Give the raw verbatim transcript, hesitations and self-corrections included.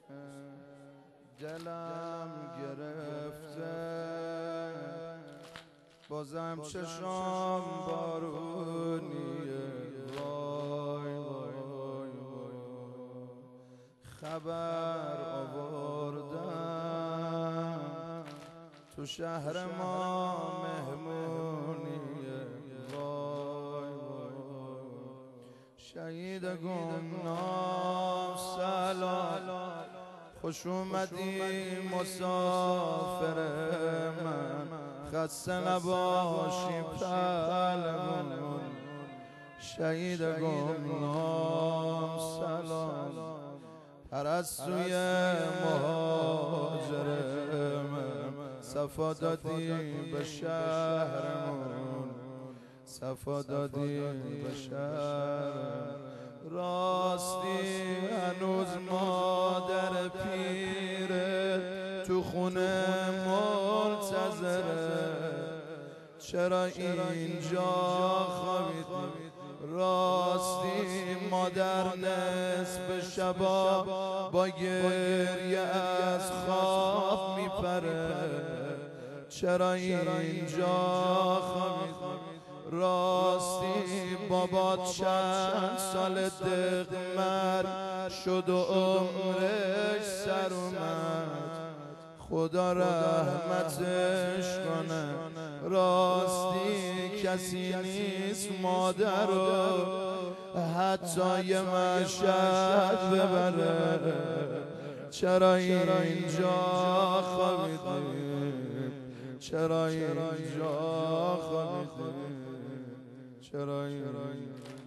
دلم گرفته بازم چشام بارونیه، وای وای وای خبر آوردم تو شهر ما مهمونیه، وای وای شهید گمنام سلام، خوش اومدی مسافر من، خسته نباشی پهلوان. شهید گمنام سلام، پرستوی مهاجر من، صفا دادی به شهرمون، صفا دادی به شهر. راستی هنوز مادر پیره تو خونه منتظره، چرا اینجا خوابیدی؟ راستی مادر نصف شبا با گریه از خواب میپره، چرا اینجا خوابیدی؟ راستی بابات چند سال دقمر شد و عمرش سر اومد، خدا رحمتش کنه. راستی کسی نیست مادر رو حتی یه مشهد ببره، چرا اینجا خوابیدی؟ چرا اینجا خوابیدی؟ چرا اینجا